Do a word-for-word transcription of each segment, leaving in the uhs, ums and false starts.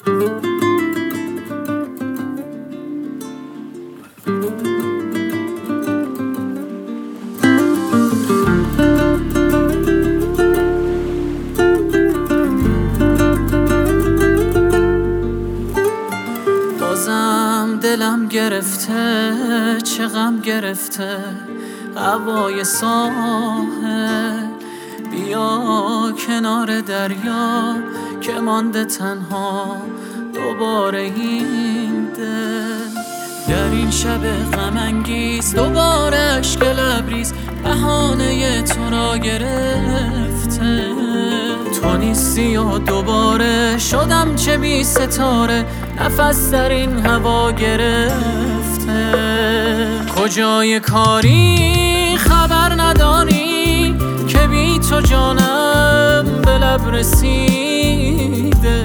بازم دلم گرفته، چه غم گرفته هوای ساحل. بیا کنار دریا که مانده تنها دوباره این دل. در این شب غم انگیز دوباره اشک لبریز بهانه تو را گرفته. تو نیستی و دوباره شدم چه بی ستاره، نفس در این هوا گرفته. کجای کاری خبر نداری که بی تو جانم به لب رسیده.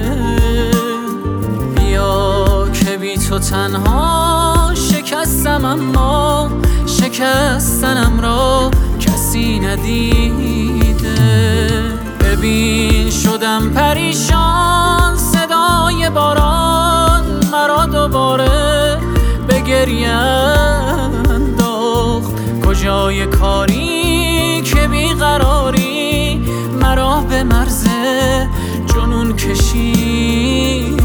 بیا که بی تو تنها شکستم، اما شکستنم را کسی ندیده. ببین شدم پریشان، صدای باران مرا دوباره به گریه انداخت. کجای کاری که بیقراری مرا به مرز جنون کشیده.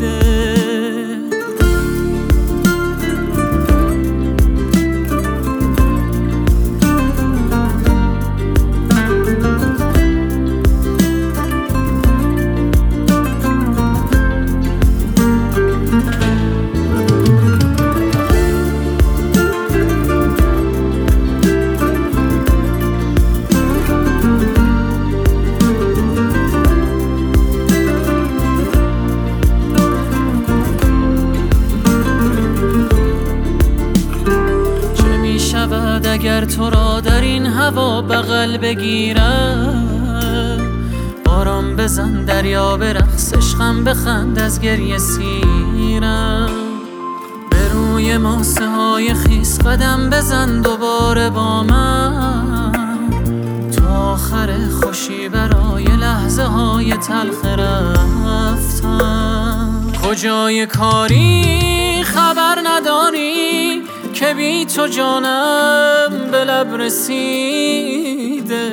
اگر تو را در این هوا بغل بگیرم، باران بزن دریا به رقص عشقم بخند از گریه سیرم. به روی ماسه های خیس قدم بزن دوباره با من، تا آخر خوشی برای لحظه های تلخ رفتم. کجای کاری خبر نداری که بی تو جانم به لب رسیده.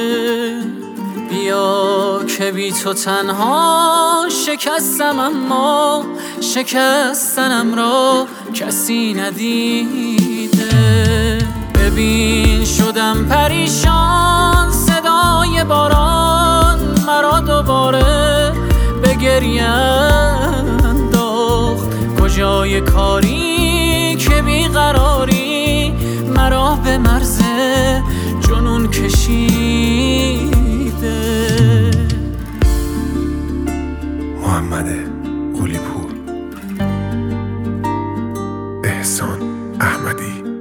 بیا که بی تو تنها شکستم، اما شکستنم را کسی ندیده. ببین شدم پریشان، صدای باران مرا دوباره به گریه انداخت. کجای کاری که بیقراری مرا به مرز جنون کشیده. محمد قلی پور، احسان احمدی.